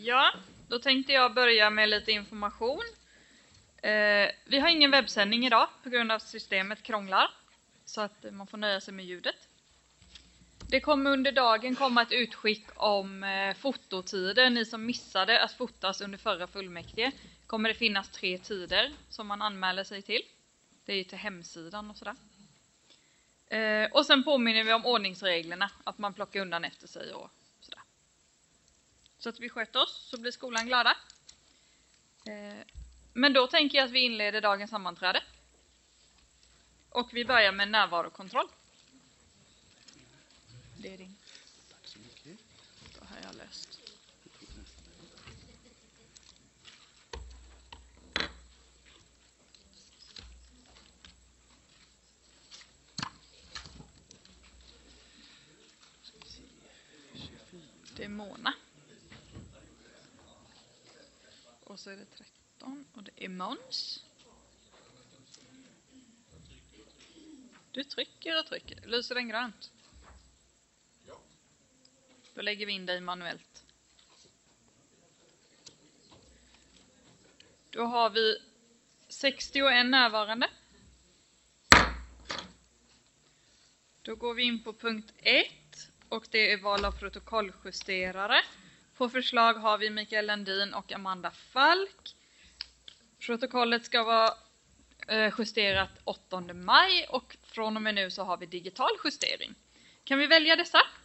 Ja, då tänkte jag börja med lite information. Vi har ingen webbsändning idag på grund av att systemet krånglar, så att man får nöja sig med ljudet. Det kommer under dagen komma ett utskick om fototider. Ni som missade att fotas under förra fullmäktige kommer det finnas 3 tider som man anmäler sig till. Det är till hemsidan och sådär. Och sen påminner vi om ordningsreglerna, att man plockar undan efter sig och sådär. Så att vi sköter oss, så blir skolan glada. Men då tänker jag att vi inleder dagens sammanträde. Och vi börjar med närvarokontroll. Det är din. Tack så mycket. Då har jag löst. Det är Mona. Och så är det 13 och det är Måns. Du trycker och trycker. Lyser den grönt? Ja. Då lägger vi in dig manuellt. Då har vi 61 närvarande. Då går vi in på punkt 1 och det är val av protokolljusterare. På förslag har vi Mikael Landin och Amanda Falk. Protokollet ska vara justerat 8 maj och från och med nu så har vi digital justering. Kan vi välja dessa?